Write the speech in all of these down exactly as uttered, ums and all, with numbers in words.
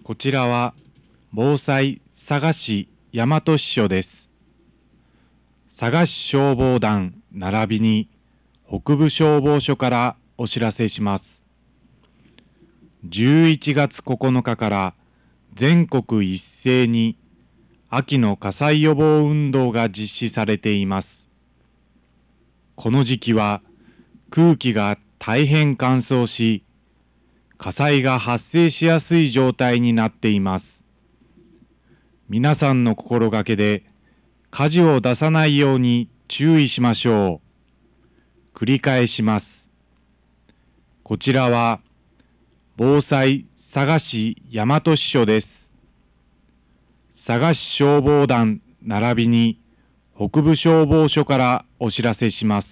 こちらは防災佐賀市大和支所です。佐賀市消防団並びに北部消防署からお知らせします。じゅういちがつここのかから全国一斉に秋の火災予防運動が実施されています。この時期は空気が大変乾燥し、火災が発生しやすい状態になっています。皆さんの心がけで火事を出さないように注意しましょう。繰り返します。こちらは防災佐賀市大和支所です。佐賀市消防団並びに北部消防署からお知らせします。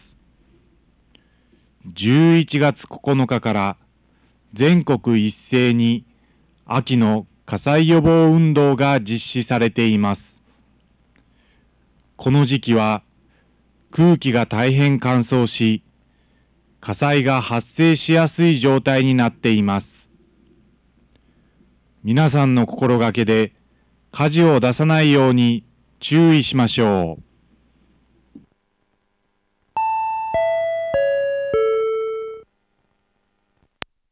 じゅういちがつここのかから全国一斉に秋の火災予防運動が実施されています。この時期は空気が大変乾燥し、火災が発生しやすい状態になっています。皆さんの心がけで火事を出さないように注意しましょう。